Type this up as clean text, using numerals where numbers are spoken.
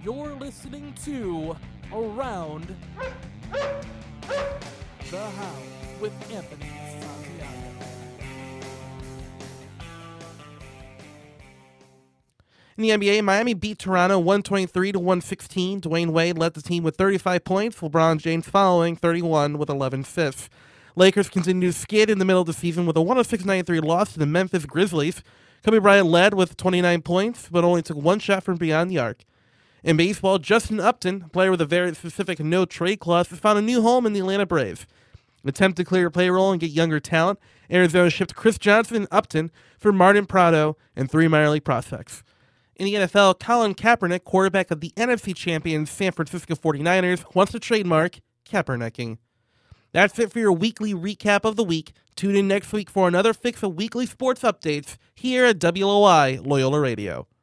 You're listening to Around the House with Anthony Santiago. In the NBA, Miami beat Toronto 123-116. Dwayne Wade led the team with 35 points, LeBron James following 31 with 11 assists. Lakers continue to skid in the middle of the season with a 106-93 loss to the Memphis Grizzlies. Kobe Bryant led with 29 points, but only took one shot from beyond the arc. In baseball, Justin Upton, a player with a very specific no-trade clause, has found a new home in the Atlanta Braves. In an attempt to clear payroll and get younger talent, Arizona shipped Chris Johnson and Upton for Martin Prado and 3 minor league prospects. In the NFL, Colin Kaepernick, quarterback of the NFC champion San Francisco 49ers, wants to trademark Kaepernicking. That's it for your weekly recap of the week. Tune in next week for another fix of weekly sports updates here at WOI Loyola Radio.